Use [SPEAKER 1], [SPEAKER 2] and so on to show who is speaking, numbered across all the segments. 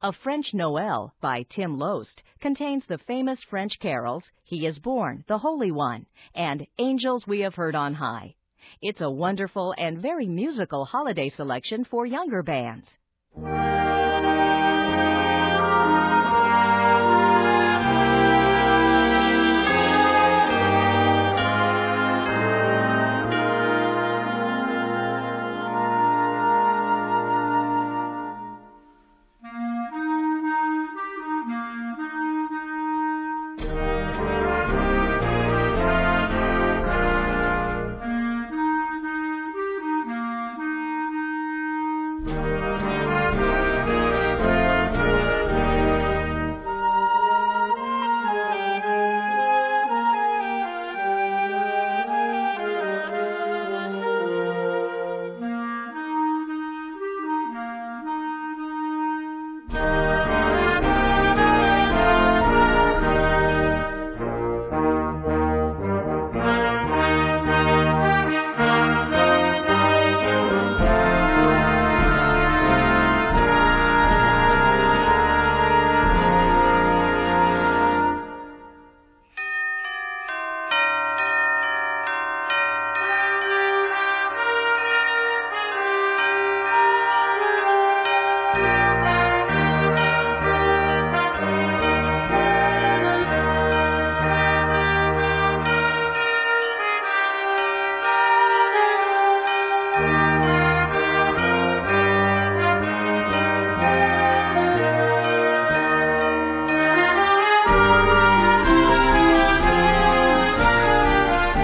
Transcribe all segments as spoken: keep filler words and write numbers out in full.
[SPEAKER 1] A French Noel by Tim Lost contains the famous French carols He is Born, the Holy One, and Angels We Have Heard on High. It's a wonderful and very musical holiday selection for younger bands.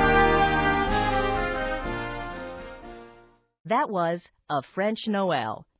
[SPEAKER 1] That was A French Noel